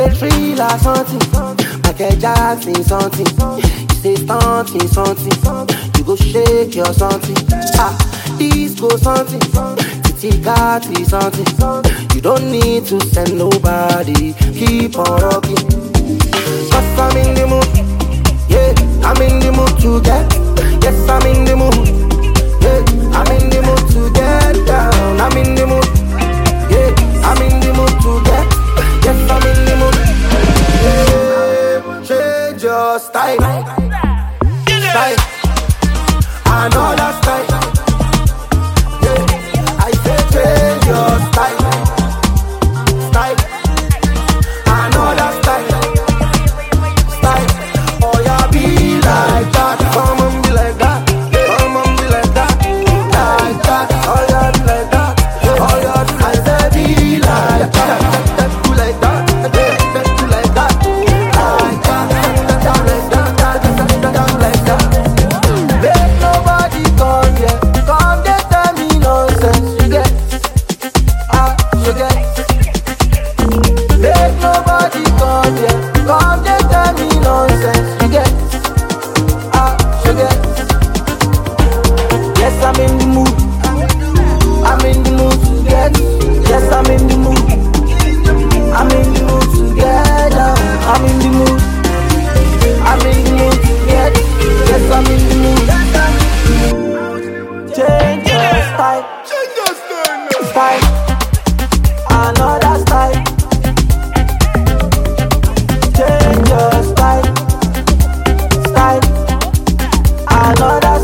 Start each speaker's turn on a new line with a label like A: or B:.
A: say thriller something, Michael Jackson something. You say something, you go shake your something. Disco something, Titi Kati something. You don't need to send nobody, keep on rocking. Cause I'm in the mood, yeah, I'm in the mood to get. Yes, I'm in the mood, yeah, I'm in the mood to get down. I'm in the mood, yeah, I'm in the mood to get. Yes, I'm in the mood, yeah, change your style, style, another style, yeah, I say change your style, style, another style, style, oh yeah, be like that, come on be like that, come on be like that, like that, oh yeah, be like that, oh yeah, I say be like that, do like that, do like that, like that, down like that, down like that. Make nobody come here, come they tell me nonsense, you get, you get. Make nobody come here, come they tell me nonsense, you get, you get. Yes, I'm in the mood, I'm in the mood to get. Yes, I'm in the mood, I'm in the mood to get down. I'm in the mood, I'm in the mood to get. Yes, I'm in the mood. Change your style, style, another style. Change your style, style, another